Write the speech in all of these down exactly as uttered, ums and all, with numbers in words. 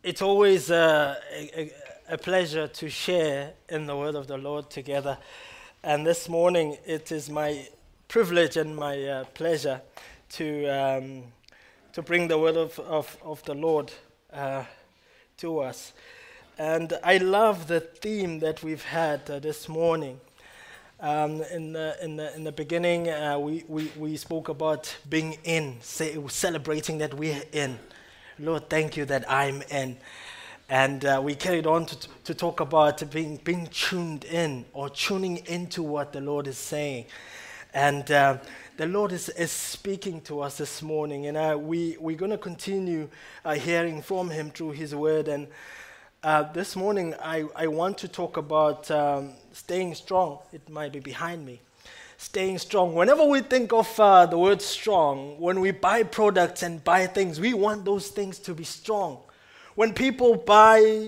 It's always uh, a, a, a pleasure to share in the word of the Lord together. And this morning, it is my privilege and my uh, pleasure to um, to bring the word of, of, of the Lord uh, to us. And I love the theme that we've had uh, this morning. Um, in the in the in the beginning, uh, we, we we spoke about being in, say, celebrating that we're in. Lord, thank you that I'm in. And uh, we carried on to, to talk about being being tuned in or tuning into what the Lord is saying. And uh, the Lord is, is speaking to us this morning. And uh, we, we're going to continue uh, hearing from Him through His word. And uh, this morning, I, I want to talk about um, staying strong. It might be behind me. Staying strong. Whenever we think of uh, the word strong, when we buy products and buy things, we want those things to be strong. When people buy,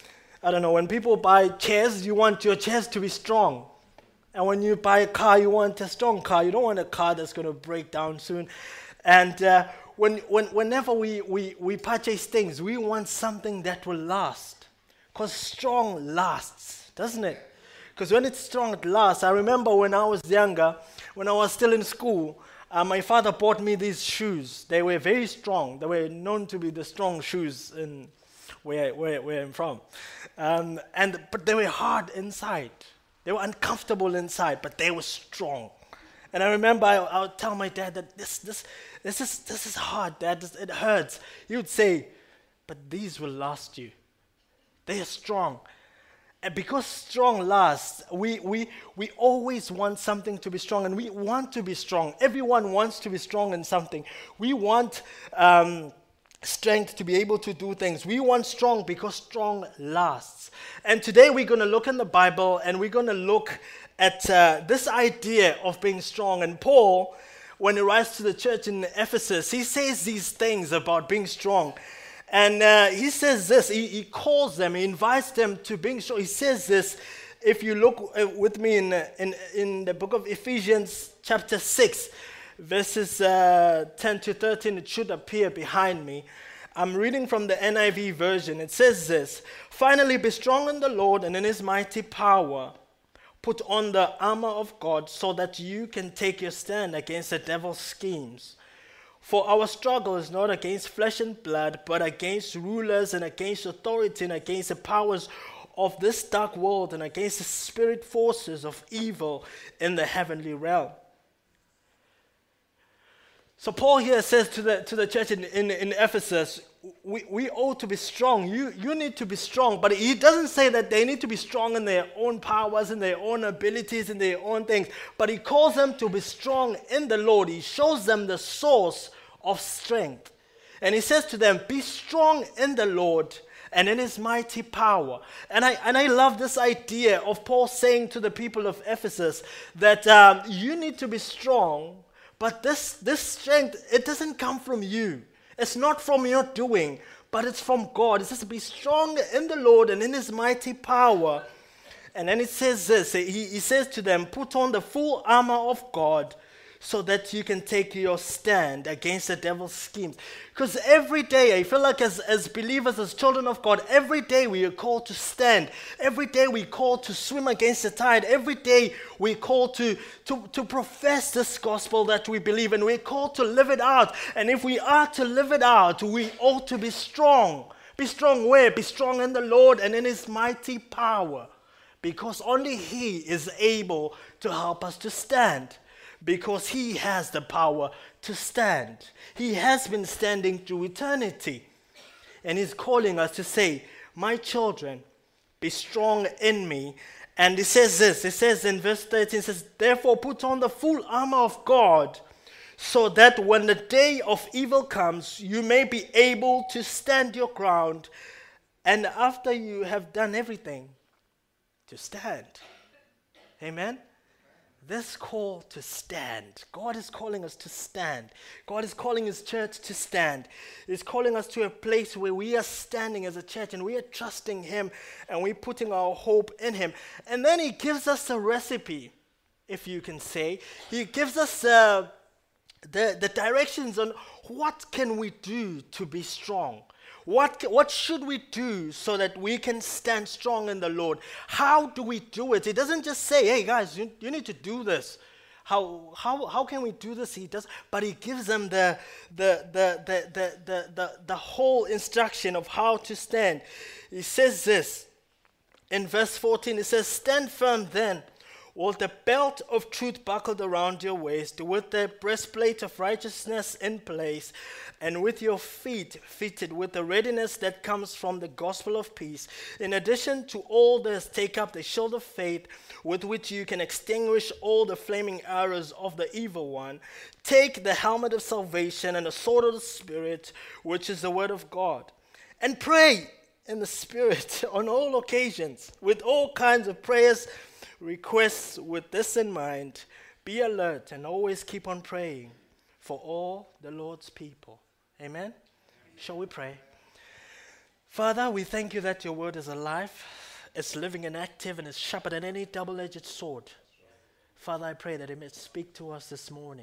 I don't know, when people buy chairs, you want your chairs to be strong. And when you buy a car, you want a strong car. You don't want a car that's going to break down soon. And uh, when, when, whenever we, we, we purchase things, we want something that will last. Because strong lasts, doesn't it? Because when it's strong, it lasts. I remember when I was younger, when I was still in school, uh, my father bought me these shoes. They were very strong. They were known to be the strong shoes in where, where, where I'm from. Um, and But they were hard inside. They were uncomfortable inside, but they were strong. And I remember I, I would tell my dad that this, this, this, is, this is hard, Dad. This, it hurts. He would say, but these will last you. They are strong. And because strong lasts, we, we, we always want something to be strong, and we want to be strong. Everyone wants to be strong in something. We want um, strength to be able to do things. We want strong because strong lasts. And today we're going to look in the Bible, and we're going to look at uh, this idea of being strong. And Paul, when he writes to the church in Ephesus, he says these things about being strong. And uh, he says this, he, he calls them, he invites them to being strong. He says this, if you look uh, with me in, in, in the book of Ephesians chapter six, verses uh, ten to thirteen, it should appear behind me. I'm reading from the N I V version. It says this, finally be strong in the Lord and in His mighty power. Put on the armor of God so that you can take your stand against the devil's schemes. For our struggle is not against flesh and blood, but against rulers and against authority and against the powers of this dark world and against the spirit forces of evil in the heavenly realm. So Paul here says to the to the church in, in, in Ephesus, we, we ought to be strong. You, you need to be strong. But he doesn't say that they need to be strong in their own powers, in their own abilities, in their own things. But he calls them to be strong in the Lord. He shows them the source of strength. And he says to them, be strong in the Lord and in His mighty power. And I and I love this idea of Paul saying to the people of Ephesus that um, you need to be strong. But this, this strength, it doesn't come from you. It's not from your doing, but it's from God. It says to be strong in the Lord and in His mighty power. And then it says this, he, he says to them, put on the full armor of God so that you can take your stand against the devil's schemes. Because every day, I feel like as, as believers, as children of God, every day we are called to stand. Every day we are called to swim against the tide. Every day we are called to, to, to profess this gospel that we believe, and we're called to live it out. And if we are to live it out, we ought to be strong. Be strong where? Be strong in the Lord and in His mighty power. Because only He is able to help us to stand. Because He has the power to stand. He has been standing through eternity. And He's calling us to say, my children, be strong in me. And it says this, it says in verse thirteen, it says, therefore put on the full armor of God, so that when the day of evil comes, you may be able to stand your ground. And after you have done everything, to stand. Amen? This call to stand. God is calling us to stand. God is calling His church to stand. He's calling us to a place where we are standing as a church and we are trusting Him and we're putting our hope in Him. And then He gives us a recipe, if you can say. He gives us uh, the, the directions on what can we do to be strong. What, what should we do so that we can stand strong in the Lord? How do we do it? He doesn't just say, hey guys, you, you need to do this. How, how, how can we do this? He does, but he gives them the, the, the, the, the, the, the, the whole instruction of how to stand. He says this in verse fourteen. It says, stand firm then, with the belt of truth buckled around your waist, with the breastplate of righteousness in place, and with your feet fitted with the readiness that comes from the gospel of peace. In addition to all this, take up the shield of faith, with which you can extinguish all the flaming arrows of the evil one. Take the helmet of salvation and the sword of the Spirit, which is the word of God. And pray in the Spirit on all occasions, with all kinds of prayers, requests. With this in mind, be alert and always keep on praying for all the Lord's people. Amen? Amen. Shall we pray? Father, we thank you that your word is alive, it's living and active, and it's sharper than any double-edged sword. Father, I pray that it may speak to us this morning.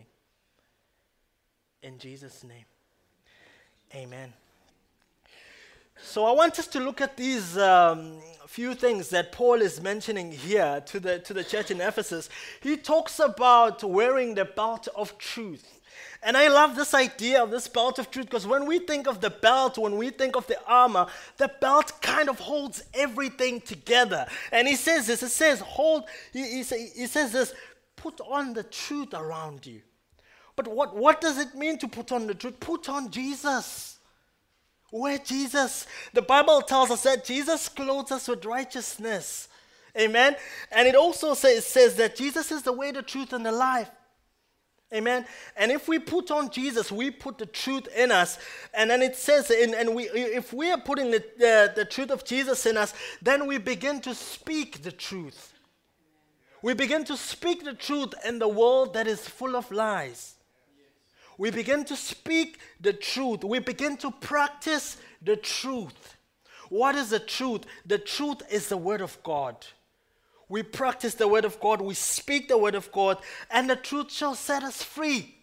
In Jesus' name, amen. So I want us to look at these um, few things that Paul is mentioning here to the, to the church in Ephesus. He talks about wearing the belt of truth. And I love this idea of this belt of truth, because when we think of the belt, when we think of the armor, the belt kind of holds everything together. And he says this, it says, hold, he, he, say, he says this, put on the truth around you. But what, what does it mean to put on the truth? Put on Jesus. Wear Jesus. The Bible tells us that Jesus clothes us with righteousness. Amen. And it also says, says that Jesus is the way, the truth, and the life. Amen. And if we put on Jesus, we put the truth in us. And then it says, in, and we, if we are putting the, the, the truth of Jesus in us, then we begin to speak the truth. We begin to speak the truth in the world that is full of lies. We begin to speak the truth. We begin to practice the truth. What is the truth? The truth is the word of God. We practice the word of God. We speak the word of God. And the truth shall set us free.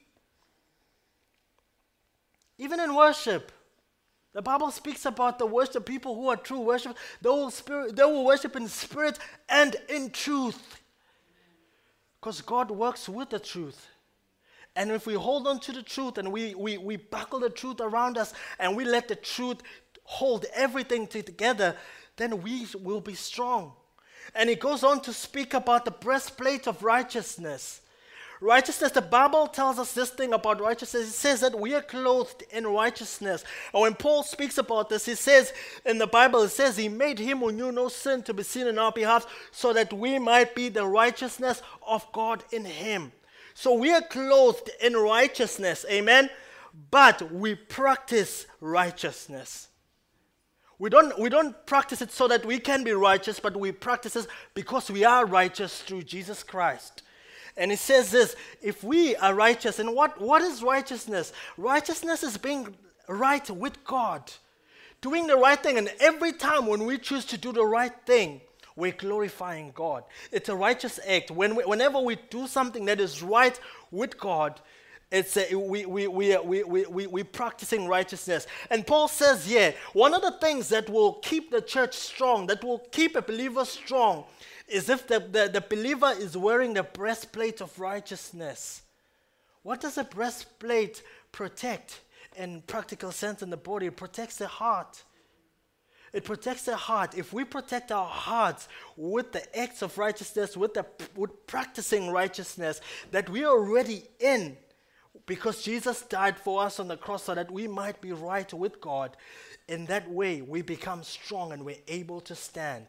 Even in worship, the Bible speaks about the worship. People who are true worship, they will, spirit, they will worship in spirit and in truth. Because God works with the truth. And if we hold on to the truth and we, we, we buckle the truth around us and we let the truth hold everything together, then we will be strong. And it goes on to speak about the breastplate of righteousness. Righteousness, the Bible tells us this thing about righteousness. It says that we are clothed in righteousness. And when Paul speaks about this, he says in the Bible, it says he made him who knew no sin to be seen in our behalf so that we might be the righteousness of God in him. So we are clothed in righteousness, amen? But we practice righteousness. We don't, we don't practice it so that we can be righteous, but we practice it because we are righteous through Jesus Christ. And it says this, if we are righteous, and what, what is righteousness? Righteousness is being right with God, doing the right thing. And every time when we choose to do the right thing, we're glorifying God. It's a righteous act. When we, whenever we do something that is right with God, it's a, we, we, we, we, we, we, we're practicing righteousness. And Paul says, yeah, one of the things that will keep the church strong, that will keep a believer strong, is if the, the, the believer is wearing the breastplate of righteousness. What does a breastplate protect in practical sense in the body? It protects the heart. It protects the heart. If we protect our hearts with the acts of righteousness, with the with practicing righteousness that we are already in, because Jesus died for us on the cross so that we might be right with God, in that way we become strong and we're able to stand.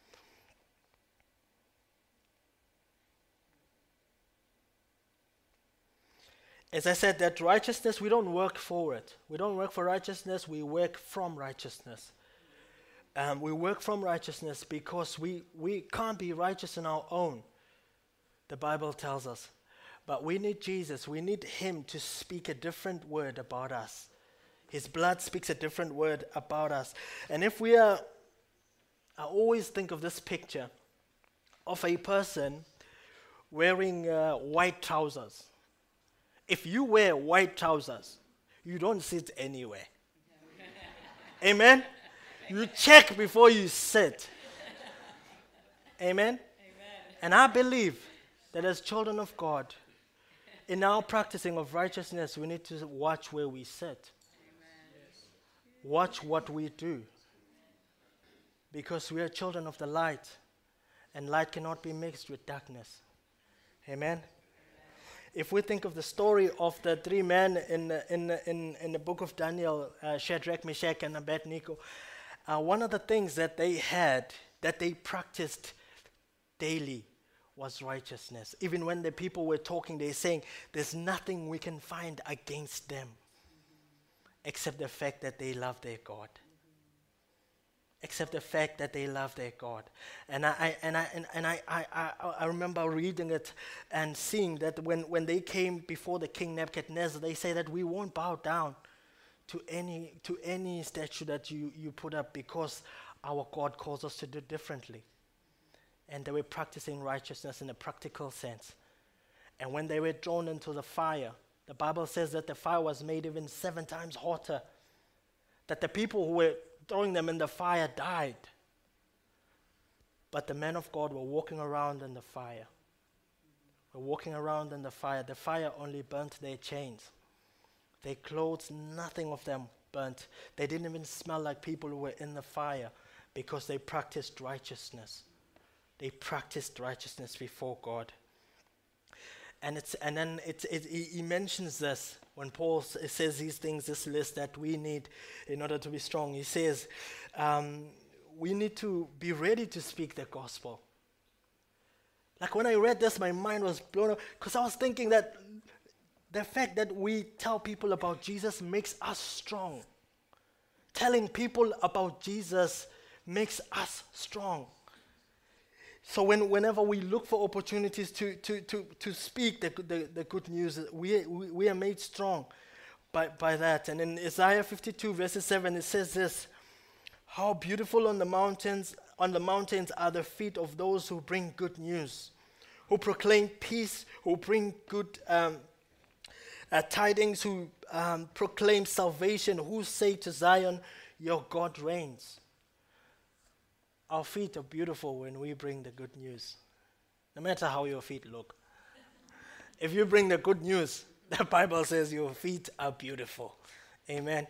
As I said, that righteousness, we don't work for it. We don't work for righteousness, we work from righteousness. Um, we work from righteousness because we, we can't be righteous on our own, the Bible tells us. But we need Jesus. We need him to speak a different word about us. His blood speaks a different word about us. And if we are, I always think of this picture of a person wearing uh, white trousers. If you wear white trousers, you don't sit anywhere. Amen? You check before you sit. Amen? And I believe that as children of God, in our practicing of righteousness, we need to watch where we sit. Watch what we do. Because we are children of the light, and light cannot be mixed with darkness. Amen? If we think of the story of the three men in the, in the, in, in the book of Daniel, uh, Shadrach, Meshach, and Abednego, uh, one of the things that they had, that they practiced daily, was righteousness. Even when the people were talking, they're saying, there's nothing we can find against them except the fact that they love their God. Except the fact that they love their God. And I, I and I and, and I, I, I, I remember reading it and seeing that when, when they came before the king Nebuchadnezzar, they say that we won't bow down to any to any statue that you, you put up because our God calls us to do differently. And they were practicing righteousness in a practical sense. And when they were thrown into the fire, the Bible says that the fire was made even seven times hotter. That the people who were throwing them in the fire died. But the men of God were walking around in the fire. Were walking around in the fire. The fire only burnt their chains. Their clothes, nothing of them burnt. They didn't even smell like people who were in the fire because they practiced righteousness. They practiced righteousness before God. And it's and then it's, it, he, he mentions this when Paul s- says these things, this list that we need in order to be strong. He says um, we need to be ready to speak the gospel. Like when I read this, my mind was blown up because I was thinking that the fact that we tell people about Jesus makes us strong. Telling people about Jesus makes us strong. So when, whenever we look for opportunities to, to, to, to speak the, the, the good news, we, we, we are made strong by, by that. And in Isaiah fifty-two, verses seven, it says this, how beautiful on the mountains, on the mountains are the feet of those who bring good news, who proclaim peace, who bring good um, uh, tidings, who um, proclaim salvation, who say to Zion, your God reigns. Our feet are beautiful when we bring the good news, no matter how your feet look. If you bring the good news, the Bible says your feet are beautiful. Amen.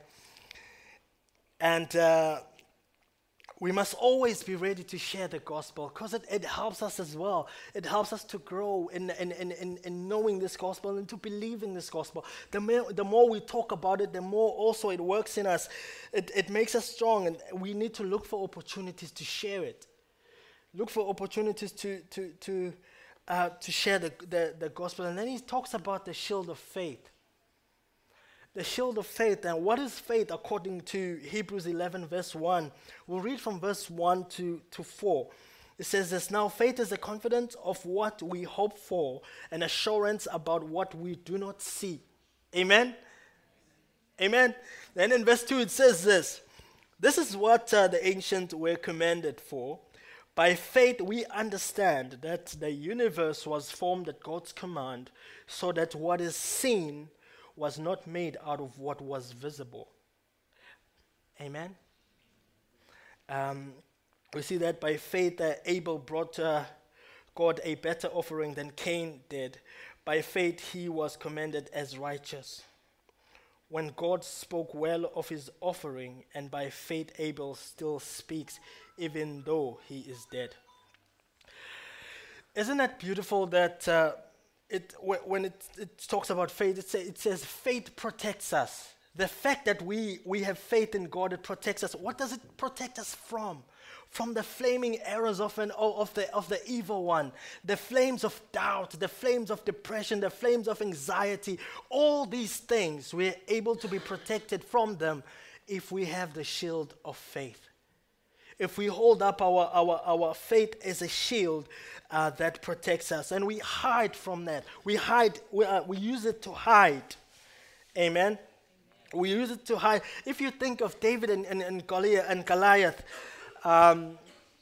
And uh, we must always be ready to share the gospel because it, it helps us as well. It helps us to grow in, in, in, in, in knowing this gospel and to believing this gospel. The more, the more we talk about it, the more also it works in us. It, it makes us strong, and we need to look for opportunities to share it. Look for opportunities to to to uh, to share the, the, the gospel. And then he talks about the shield of faith. The shield of faith. And what is faith according to Hebrews eleven verse one? We'll read from verse one to, to four. It says this, now faith is the confidence of what we hope for, an assurance about what we do not see. Amen? Amen? Then in verse two it says this, this is what uh, the ancients were commended for. By faith we understand that the universe was formed at God's command, so that what is seen was not made out of what was visible. Amen? Um, we see that by faith uh, Abel brought uh, God a better offering than Cain did. By faith he was commended as righteous, when God spoke well of his offering, and by faith Abel still speaks, even though he is dead. Isn't that beautiful that uh, it w- when it, it talks about faith, it, say, it says faith protects us. The fact that we, we have faith in God, it protects us. What does it protect us from? From the flaming arrows of, an, of, the, of the evil one, the flames of doubt, the flames of depression, the flames of anxiety. All these things, we're able to be protected from them if we have the shield of faith. If we hold up our, our, our faith as a shield uh, that protects us, and we hide from that. We hide, we, uh, we use it to hide. Amen? We use it to hide. If you think of David and, and, and Goliath, and Goliath um,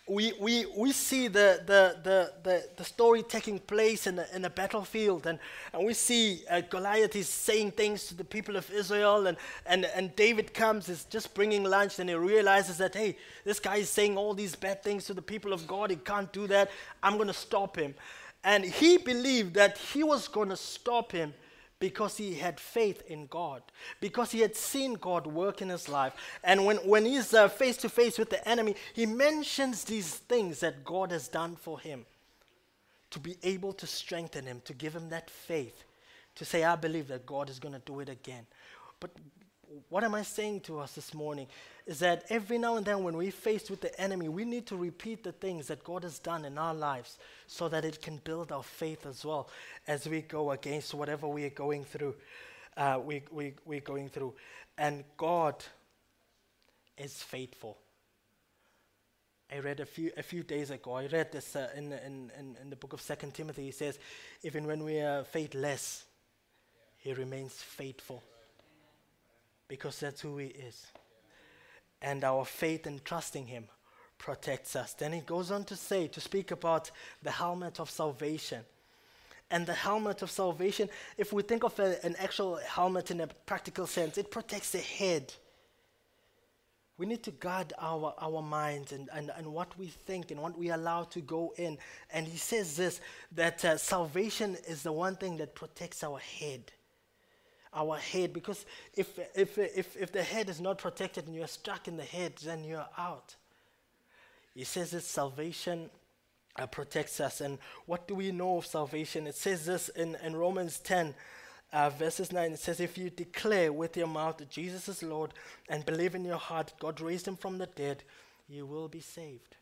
we, we, we see the, the, the, the, the story taking place in a, in a battlefield, and, and we see uh, Goliath is saying things to the people of Israel, and, and, and David comes, is just bringing lunch, and he realizes that, hey, this guy is saying all these bad things to the people of God, he can't do that, I'm going to stop him. And he believed that he was going to stop him because he had faith in God, because he had seen God work in his life. And when, when he's uh, face to face with the enemy, he mentions these things that God has done for him to be able to strengthen him, to give him that faith, to say, I believe that God is going to do it again. But what am I saying to us this morning is that every now and then when we're faced with the enemy, we need to repeat the things that God has done in our lives so that it can build our faith as well as we go against whatever we are going through. Uh, we, we, we're going through. And God is faithful. I read a few a few days ago, I read this uh, in, in, in, in the book of Second Timothy. He says, even when we are faithless, he remains faithful. Because that's who he is. And our faith in trusting him protects us. Then he goes on to say, to speak about the helmet of salvation. And the helmet of salvation, if we think of a, an actual helmet in a practical sense, it protects the head. We need to guard our, our minds and, and, and what we think and what we allow to go in. And he says this, that uh, salvation is the one thing that protects our head. Our head, because if, if if if the head is not protected and you're stuck in the head, then you're out. He says that salvation uh, protects us. And what do we know of salvation? It says this in, in Romans ten, uh, verses nine. It says, if you declare with your mouth that Jesus is Lord and believe in your heart God raised him from the dead, you will be saved.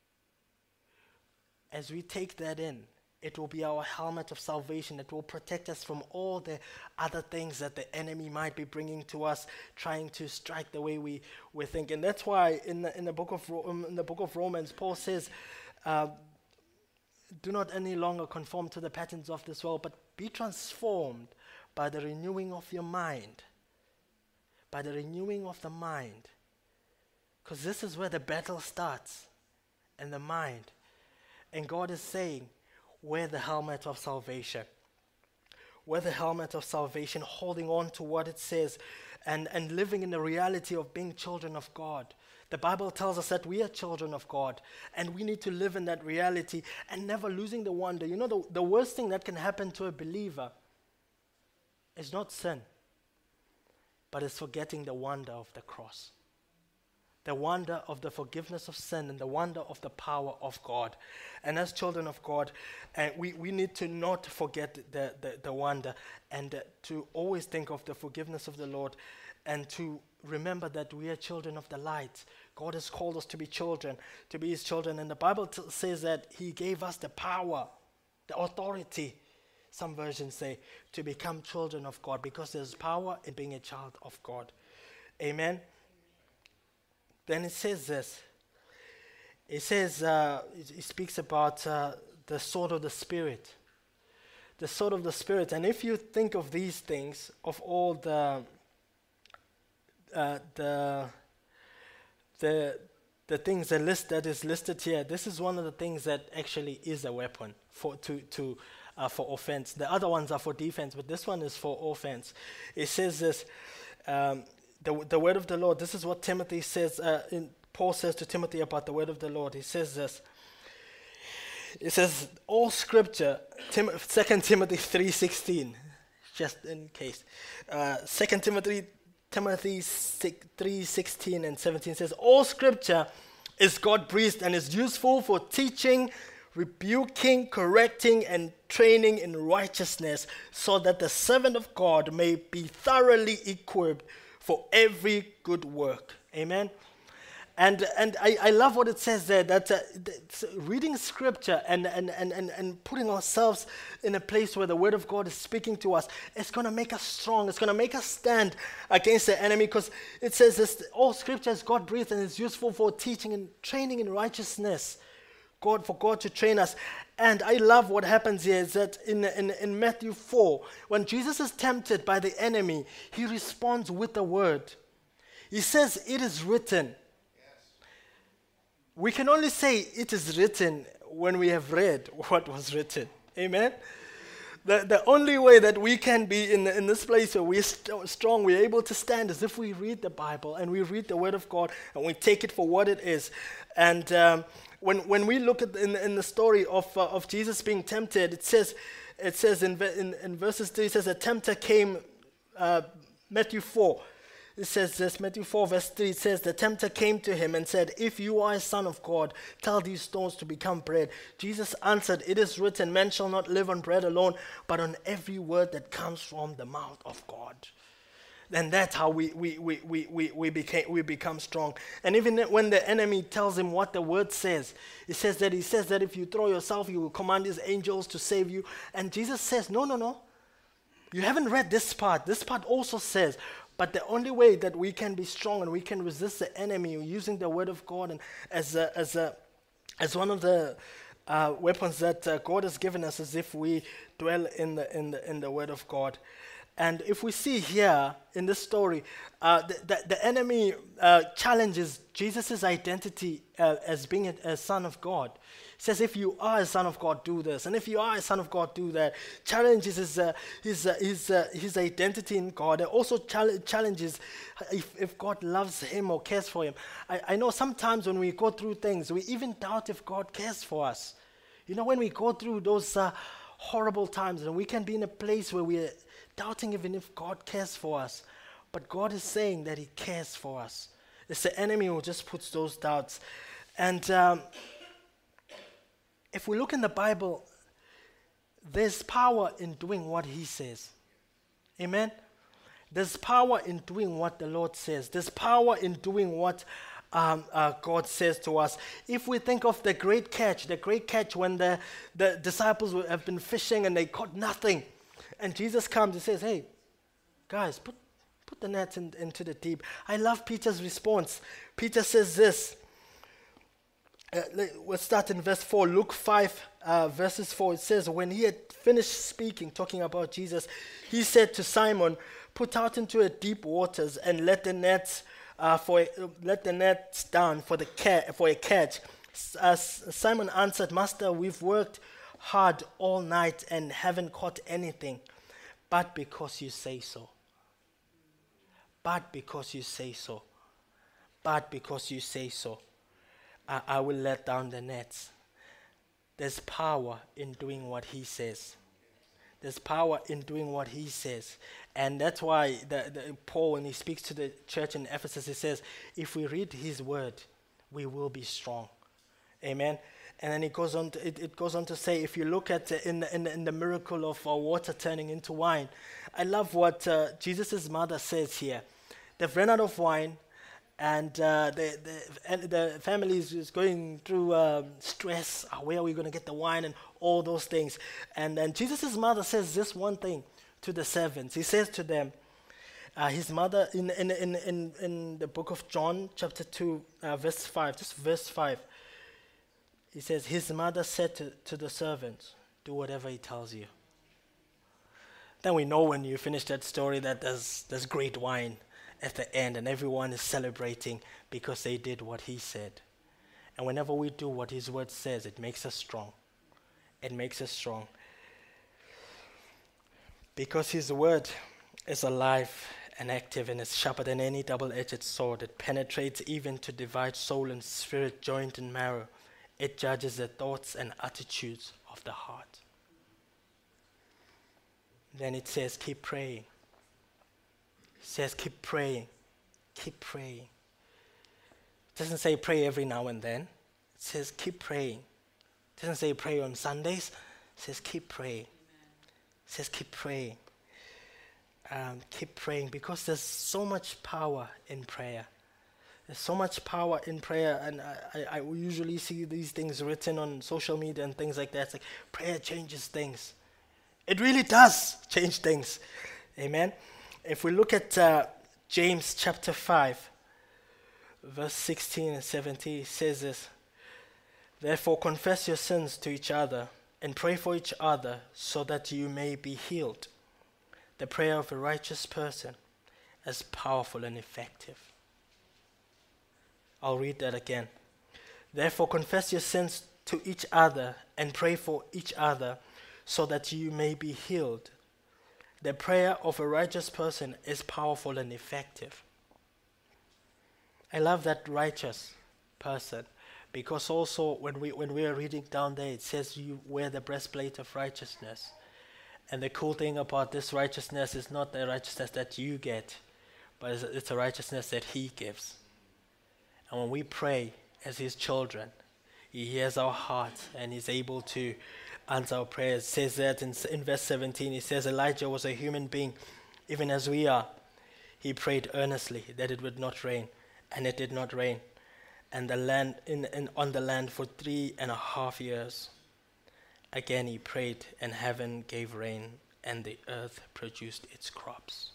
As we take that in, it will be our helmet of salvation. It will protect us from all the other things that the enemy might be bringing to us, trying to strike the way we, we think. And that's why in the, in the book of Ro- in the book of Romans, Paul says, uh, do not any longer conform to the patterns of this world, but be transformed by the renewing of your mind. By the renewing of the mind. Because this is where the battle starts, in the mind. And God is saying, wear the helmet of salvation. Wear the helmet of salvation, holding on to what it says and, and living in the reality of being children of God. The Bible tells us that we are children of God and we need to live in that reality and never losing the wonder. You know, the, the worst thing that can happen to a believer is not sin, but it's forgetting the wonder of the cross. The wonder of the forgiveness of sin and the wonder of the power of God. And as children of God, uh, we, we need to not forget the, the, the wonder and uh, to always think of the forgiveness of the Lord and to remember that we are children of the light. God has called us to be children, to be his children. And the Bible t- says that he gave us the power, the authority, some versions say, to become children of God because there's power in being a child of God. Amen. Then it says this. It says, uh, it, it speaks about uh, the sword of the Spirit. The sword of the Spirit. And if you think of these things, of all the uh, the the the things that list that is listed here, this is one of the things that actually is a weapon for to to uh, for offense. The other ones are for defense, but this one is for offense. It says this. Um, The, the word of the Lord, this is what Timothy says, uh, in, Paul says to Timothy about the word of the Lord. He says this. It says, all scripture, Tim, Second Timothy three sixteen, just in case. Uh, Second Timothy, Timothy three sixteen and seventeen says, all scripture is God-breathed and is useful for teaching, rebuking, correcting, and training in righteousness, so that the servant of God may be thoroughly equipped for every good work. Amen. And and I, I love what it says there, that uh, reading scripture and, and, and, and, and putting ourselves in a place where the word of God is speaking to us, it's going to make us strong. It's going to make us stand against the enemy, because it says this, all scripture is God-breathed and is useful for teaching and training in righteousness. God, for God to train us. And I love what happens here is that in, in, in Matthew four, when Jesus is tempted by the enemy, he responds with the word. He says, it is written. Yes. we can only say it is written when we have read what was written. Amen? The, the only way that we can be in, in this place where we're st- strong, we're able to stand, is if we read the Bible and we read the Word of God and we take it for what it is. And um, when when we look at in, in the story of uh, of Jesus being tempted, it says it says in in, in verses three, it says a tempter came. Uh, Matthew four. It says this, Matthew four verse three, it says, the tempter came to him and said, if you are a son of God, tell these stones to become bread. Jesus answered, it is written, man shall not live on bread alone, but on every word that comes from the mouth of God. And that's how we we we we we, we became we become strong. And even when the enemy tells him what the word says, it says that he says that if you throw yourself, he will command his angels to save you. And Jesus says, no, no, no. You haven't read this part. This part also says, but the only way that we can be strong and we can resist the enemy using the word of God and as a, as a, as one of the uh, weapons that uh, God has given us, is if we dwell in the in the in the word of God. And if we see here in this story, uh, the, the, the enemy uh, challenges Jesus' identity uh, as being a, a son of God. He says, if you are a son of God, do this. And if you are a son of God, do that. Challenges his, uh, his, uh, his, uh, his identity in God. It also chal- challenges if, if God loves him or cares for him. I, I know sometimes when we go through things, we even doubt if God cares for us. You know, when we go through those uh, horrible times, and we can be in a place where we're doubting even if God cares for us. But God is saying that he cares for us. It's the enemy who just puts those doubts. And um, if we look in the Bible, there's power in doing what he says. Amen? There's power in doing what the Lord says. There's power in doing what um, uh, God says to us. If we think of the great catch, the great catch when the, the disciples have been fishing and they caught nothing. And Jesus comes and says, hey, guys, put, put the nets in, into the deep. I love Peter's response. Peter says this. Uh, let's start in verse four. Luke five, uh, verses four. It says, when he had finished speaking, talking about Jesus, he said to Simon, put out into the deep waters and let the nets uh, for a, let the nets down for the ca- for a catch. Uh, Simon answered, Master, we've worked hard all night and haven't caught anything, but because you say so. But because you say so. But because you say so. I, I will let down the nets. There's power in doing what he says. There's power in doing what he says. And that's why the, the, Paul, when he speaks to the church in Ephesus, he says, if we read his word, we will be strong. Amen. And then it goes on to, it, it goes on to say, if you look at uh, in, the, in, the, in the miracle of uh, water turning into wine, I love what uh, Jesus' mother says here. They've run out of wine, and uh, the, the, and the family is just going through um, stress. Uh, where are we going to get the wine and all those things? And then Jesus' mother says this one thing to the servants. He says to them, uh, his mother, in, in, in, in, in the book of John, chapter two, uh, verse five, just verse five, he says, his mother said to, to the servants, do whatever he tells you. Then we know when you finish that story that there's, there's great wine at the end and everyone is celebrating because they did what he said. And whenever we do what his word says, it makes us strong. It makes us strong. Because his word is alive and active and is sharper than any double-edged sword. It penetrates even to divide soul and spirit, joint and marrow. It judges the thoughts and attitudes of the heart. Then it says, keep praying. It says, keep praying. Keep praying. It doesn't say pray every now and then. It says, keep praying. It doesn't say pray on Sundays. It says, keep praying. It says, keep praying. Um, keep praying because there's so much power in prayer. There's so much power in prayer, and I, I, I usually see these things written on social media and things like that. It's like, prayer changes things. It really does change things. Amen? If we look at uh, James chapter five, verse sixteen and seventeen, it says this, therefore confess your sins to each other and pray for each other so that you may be healed. The prayer of a righteous person is powerful and effective. I'll read that again. Therefore, confess your sins to each other and pray for each other so that you may be healed. The prayer of a righteous person is powerful and effective. I love that righteous person, because also when we when we are reading down there, it says you wear the breastplate of righteousness. And the cool thing about this righteousness is not the righteousness that you get, but it's, it's a righteousness that he gives. And when we pray as his children, he hears our hearts and he's able to answer our prayers. It says that in, in verse seventeen, he says Elijah was a human being, even as we are. He prayed earnestly that it would not rain, and it did not rain, and the land in, in on the land for three and a half years. Again he prayed, and heaven gave rain, and the earth produced its crops.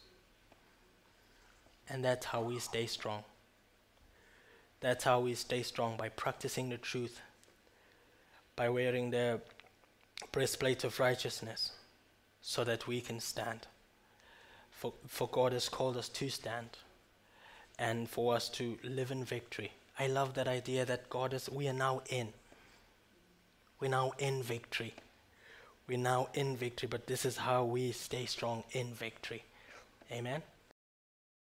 And that's how we stay strong. That's how we stay strong, by practicing the truth, by wearing the breastplate of righteousness, so that we can stand. For, for God has called us to stand, and for us to live in victory. I love that idea that God is, we are now in. We're now in victory. We're now in victory, but this is how we stay strong in victory. Amen.